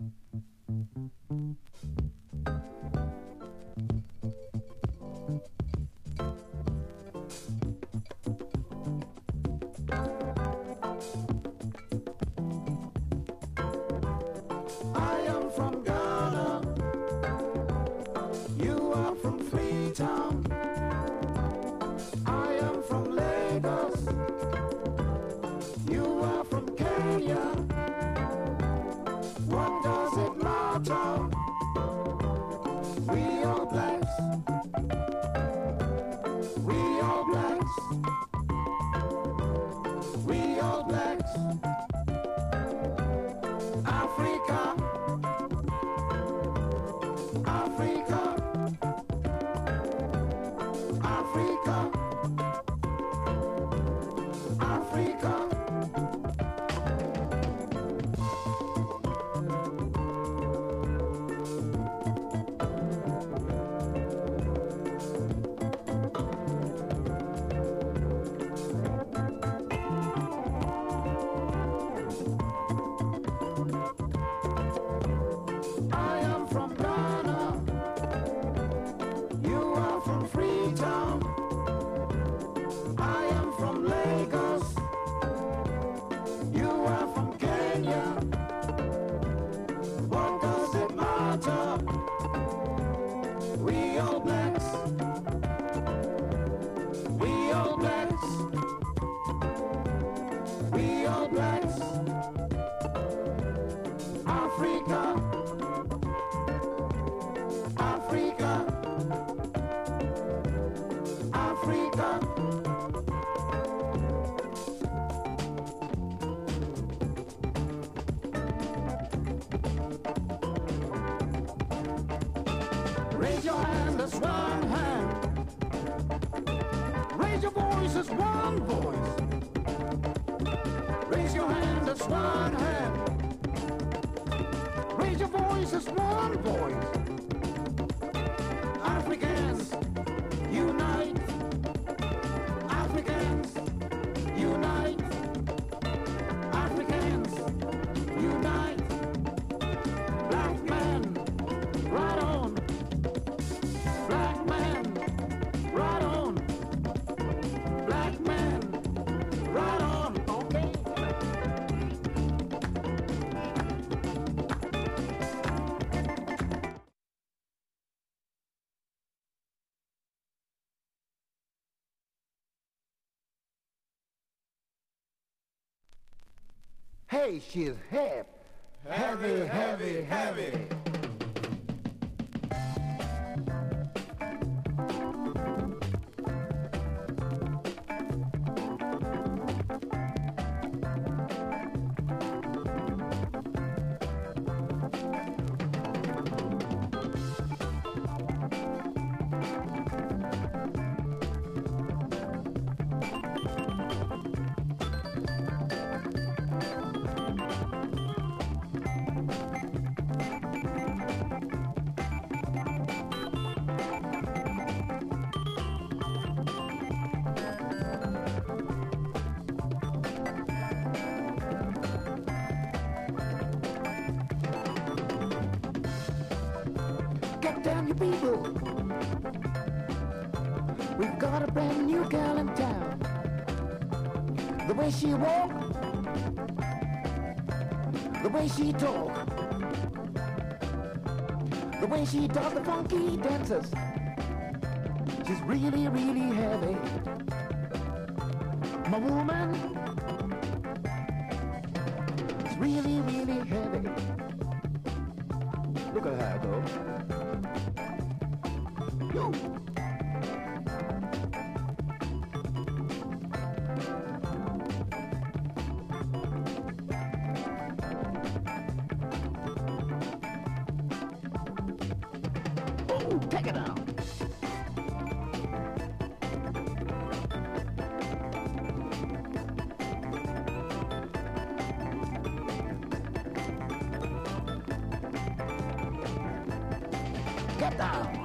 I am from Ghana, you are from Freetown. I am from Lagos, you are from Kenya. What does it matter? We are blacks, we are blacks, we are blacks. Africa, Africa, Africa, Africa. I am from Ghana, you are from Freetown. I am from Lagos, you are from Kenya. What does it matter? We all blacks, we all blacks, we all blacks. Africa, Africa, Africa. Raise your hand as one hand. Raise your voice as one voice. Raise your hand as one hand. Raise your voice as one voice. Africans, unite. Africans, unite. Africans, unite. Black man, right on. Black man, right on. Black man, right on. Okay. Hey, she's hip. Heavy, heavy, heavy. Get down, you people. We've got a brand new girl in town. The way she walk, the way she talk, the way she does the funky dances. She's really, really heavy. My woman, it's really, really heavy. Look at her go. Yo. Oh, take it out. Get down.